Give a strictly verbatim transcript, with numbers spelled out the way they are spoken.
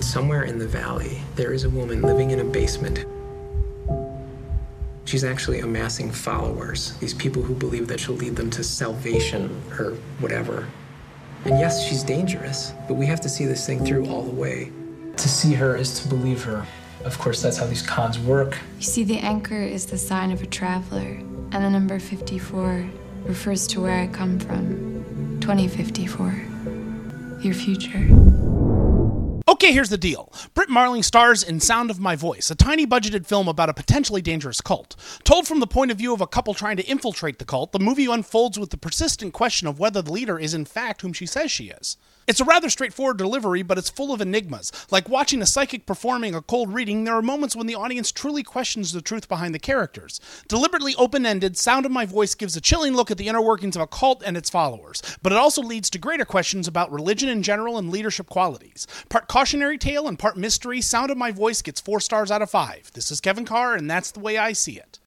somewhere in the valley, there is a woman living in a basement. She's actually amassing followers, these people who believe that she'll lead them to salvation or whatever. And yes, she's dangerous, but we have to see this thing through all the way. To see her is to believe her. Of course, that's how these cons work. You see, the anchor is the sign of a traveler, and the number fifty-four refers to where I come from. twenty fifty-four. Your future. Okay, here's the deal. Brit Marling stars in Sound of My Voice, a tiny budgeted film about a potentially dangerous cult. Told from the point of view of a couple trying to infiltrate the cult, the movie unfolds with the persistent question of whether the leader is in fact whom she says she is. It's a rather straightforward delivery, but it's full of enigmas. Like watching a psychic performing a cold reading, there are moments when the audience truly questions the truth behind the characters. Deliberately open-ended, Sound of My Voice gives a chilling look at the inner workings of a cult and its followers, but it also leads to greater questions about religion in general and leadership qualities. Part cautionary tale and part mystery, Sound of My Voice gets four stars out of five. This is Kevin Carr, and that's the way I see it.